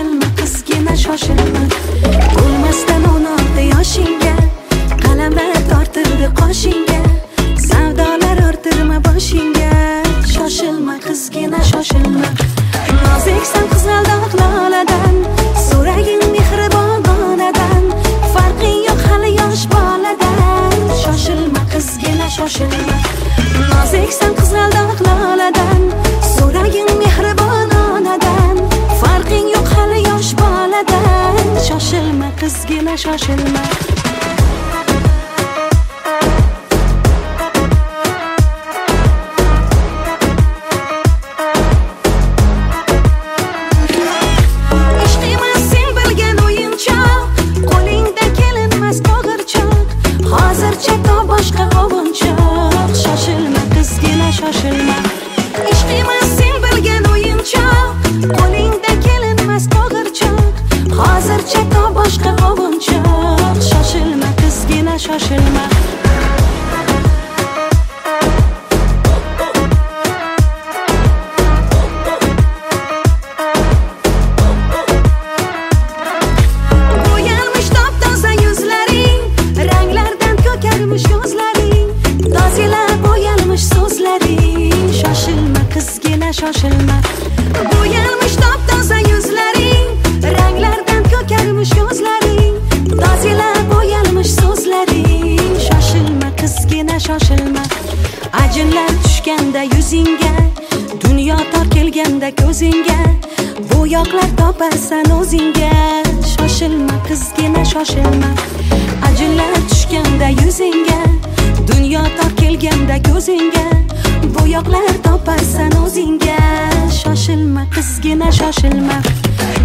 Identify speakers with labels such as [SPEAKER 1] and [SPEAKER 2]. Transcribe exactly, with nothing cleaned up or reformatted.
[SPEAKER 1] shoshilma qizgina shoshilma. Bo'lmasdan o'n olti yoshingga qalamlar tortildi qoshingga, savdolar ortirma boshingga. Shoshilma qizgina shoshilma. Noziksan qizg'aldoq loladan, so'ragin mehribon onadan, farqing yo'q hali yosh boladan. Shoshilma qizgina shoshilma. Noziksan qizg'aldoq loladan, so'ragin mehribon onadan, farqing yo'q hali yosh boladan. Shoshilma qizgina shoshilma. Shoshilma. Ishq emas sen bilgan o'yinchoq, qo'lingda kelinmas qo'g'irchoq, hozircha to boshqa ovunchoq. Shoshilma qizgina shoshilma. Bo'yalmish top-toza yuzlaring, ranglardan ko'karmish ko'zlaring, tozalar bo'yalmish so'zlaring. Shoshilma qizgina shoshilma. Bo'yalmish top-toza yuzlaring, ranglardan ko'karmish ko'zlaring, tozalar bo'yalmish so'zlaring. Shoshilma qizgina shoshilma. Ajinlar tushganda yuzingga, dunyo tor kelganda ko'zingga, bo'yoqlar toparsan o'zingga. Shoshilma qizgina shoshilma. Ajinlar tushganda yuzingga, dunyo tor kelganda ko'zingga, bo'yoqlar toparsan o'zingga. Shoshilma qizgina shoshilma.